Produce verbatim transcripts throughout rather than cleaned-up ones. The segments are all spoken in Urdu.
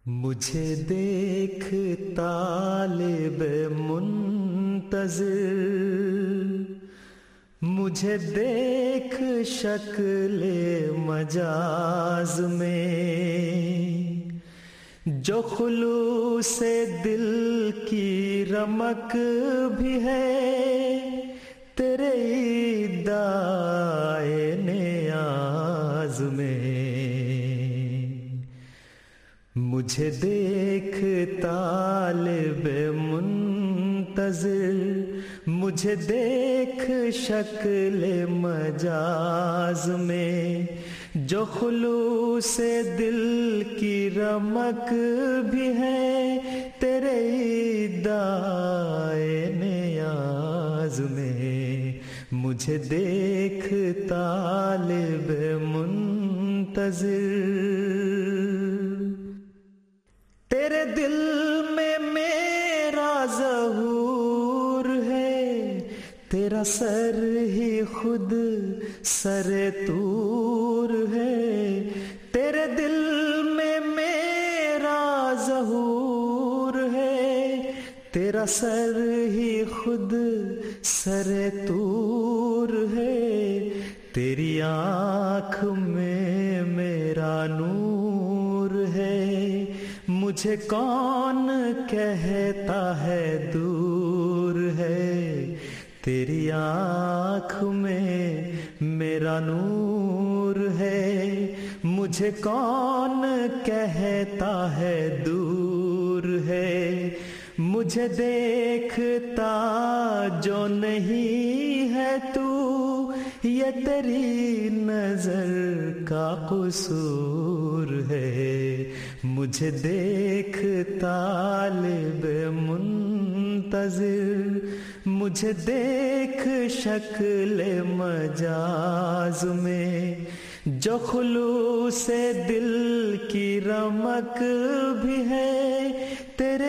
مجھے دیکھ طالب منتظر، مجھے دیکھ شکل مجاز میں، جو خلوص دل کی رمق بھی ہے تیرے ادعائے نیاز میں۔ مجھے دیکھ طالب منتظر، مجھے دیکھ شکل مجاز میں، جو خلوص دل کی رمق بھی ہے تیرے ادعائے نیاز میں۔ مجھے دیکھ طالب منتظر، تیرے دل میں میرا ظہور ہے، تیرا سر ہی خود سر طور ہے، تیرے دل میں میرا ظہور ہے، تیرا سر ہی خود سر طور ہے، تیری آنکھ میں میرا نور ہے، مجھے کون کہتا ہے دور ہے، تیری آنکھ میں میرا نور ہے، مجھے کون کہتا ہے دور ہے۔ مجھے دیکھتا جو نہیں ہے تو، یہ تیری نظر کا قصور ہے۔ مجھے دیکھ طالب منتظر، مجھے دیکھ شکل مجاز میں، جو خلوص دل کی رمق بھی ہے تیرے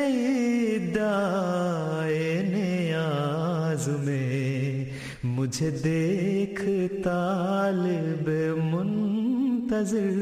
ادعائے نیاز میں۔ مجھے دیکھ طالب منتظر،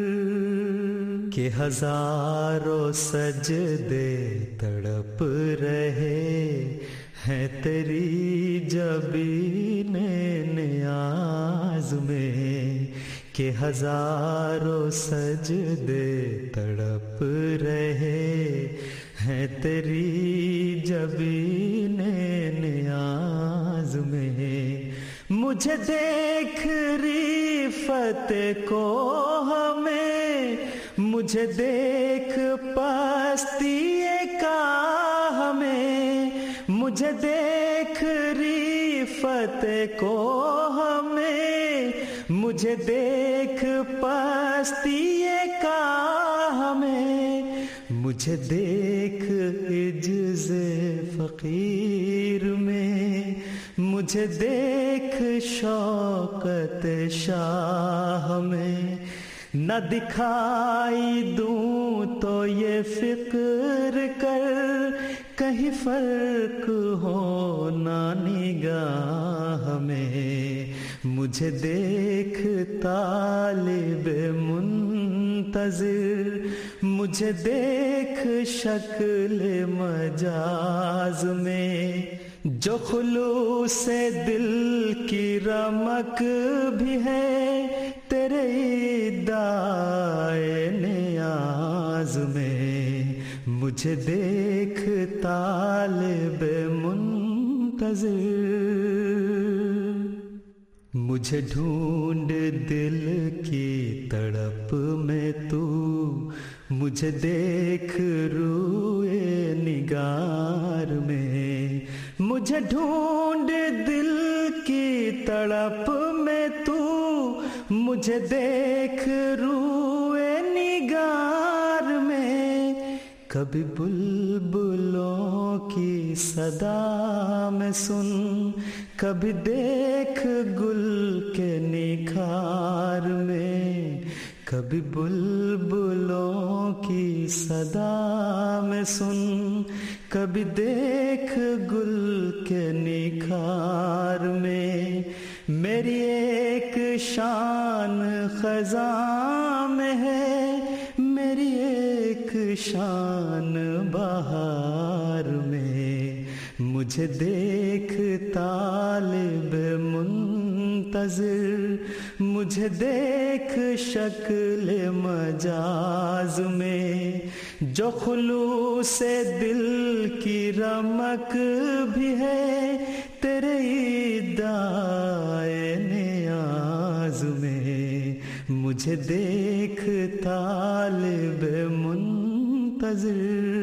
کہ ہزاروں سجدے تڑپ رہے ہیں تیری جبین نیاز میں، کہ ہزاروں سجدے تڑپ رہے ہیں تیری جبین نیاز میں۔ مجھے دیکھ ریفت کو ہمیں، مجھے دیکھ پستی کا ہمیں، مجھے دیکھ ریفت کو ہمیں، مجھے دیکھ پستی کا ہمیں، مجھے دیکھ عجز فقیر میں، مجھے دیکھ شوکت شاہ میں۔ نہ دکھائی دوں تو یہ فکر کر، کہیں فرق ہو نہ نگاہ میں۔ مجھے دیکھ طالب منتظر، مجھے دیکھ شکل مجاز میں، جو خلوص دل کی رمق بھی ہے تیرے ادعائے نیاز میں۔ مجھے دیکھ طالب منتظر، مجھے ڈھونڈ دل کی تڑپ میں تو، مجھے دیکھ روئے نگار میں۔ مجھے ڈھونڈ دل کی تڑپ میں تو، مجھے دیکھ روئے نگار میں۔ کبھی بلبلوں کی صدا میں سن، کبھی دیکھ گل کے نکھار میں، کبھی بلبلوں کی صدا میں سن، کبھی دیکھ گل کے نکھار میں۔ میری ایک شان خزاں میں ہے، میری ایک دیکھ شان بہار میں، مجھے دیکھ طالب منتظر، مجھے دیکھ شکل مجاز میں، جو خلوص دل کی رمق بھی ہے تیرے ادعائے نیاز میں، مجھے دیکھ طالب منتظر۔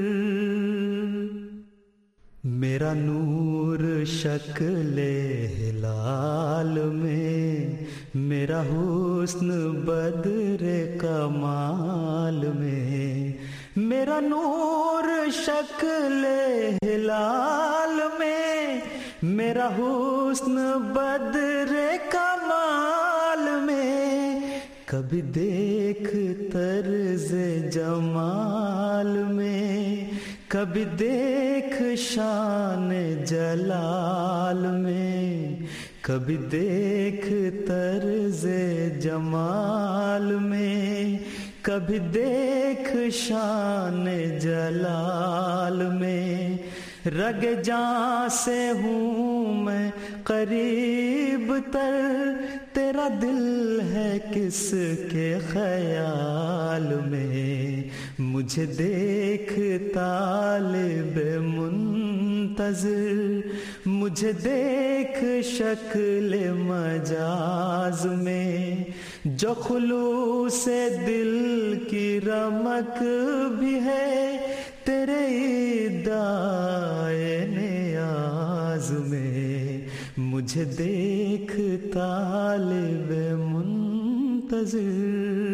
میرا نور شکل ہلال میں، میرا حسن بدر کمال میں، میرا نور شکل ہلال میں، میرا حسن بدر کمال میں، کبھی دیکھ طرز جمال میں، کبھی دیکھ شان جلال میں، کبھی دیکھ طرز جمال میں، کبھی دیکھ شان جلال میں، رگ جاں سے ہوں میں قریب تر، تیرا دل ہے کس کے خیال میں، مجھے دیکھ طالب منتظر، مجھے دیکھ شکل مجاز میں، جو خلوص دل کی رمق بھی ہے تیرے ادعائے نیاز میں، مجھے دیکھ طالب منتظر۔